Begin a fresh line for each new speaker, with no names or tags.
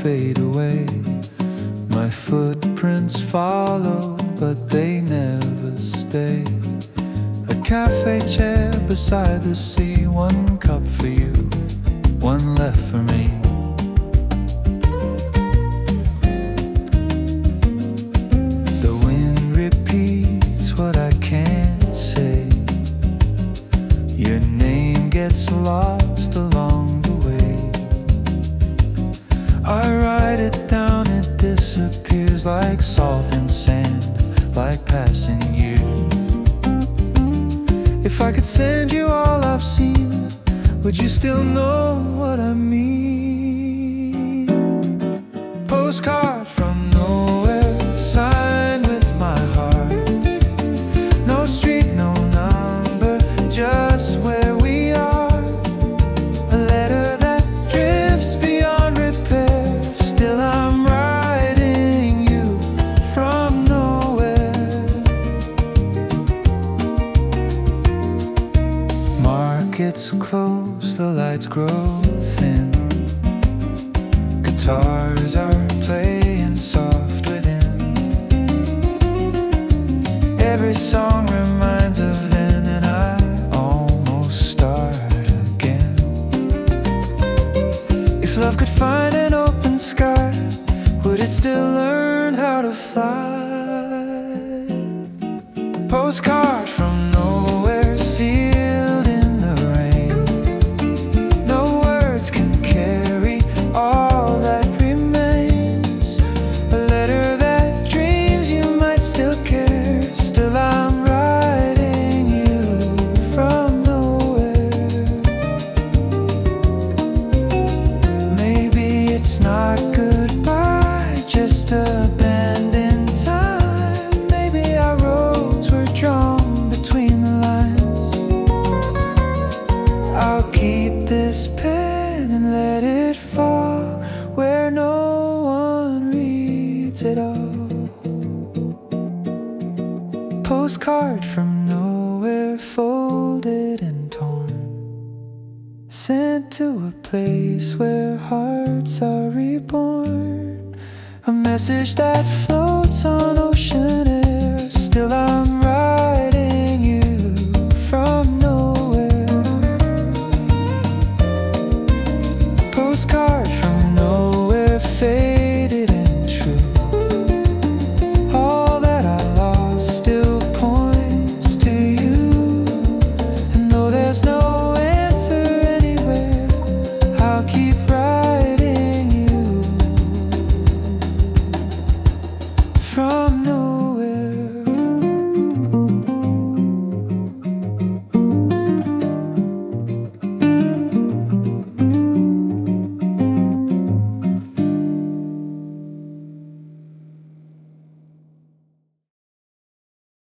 fade away. My footprints follow, but they never stay. A cafe chair beside the sea, one cup for you, one left for me. The wind repeats what I can't say. Your name gets lost along the way. I write it down, it disappears like salt and sand, like passing years. If I could send you all I've seen, would you still know what I mean? Postcard from nowhere, signed with my heart. No street, no number, just where we are. A letter that drifts beyond repair. Still I'm writing you from nowhere. Markets close, the lights grow thin. Guitars are playing soft within. Every song reminds of then, and I almost start again. If love could find an open sky, would it still learn how to fly? Postcard from nowhere, sealed in the rain. No words can carry all that remains. A letter that dreams you might still care. Still I'm writing you from nowhere. Maybe it's not goodbye, just abandoned time. Maybe our roads were drawn between the lines. I'll keep this pen and let it fall where no one reads it all. Postcard from nowhere, folded and torn, sent to a place where hearts are reborn. A message that floats on ocean air. Still I'm writing you from nowhere. Postcard from nowhere, faded and true. All that I lost still points to you. And though there's no answer anywhere, I'll keep writing you from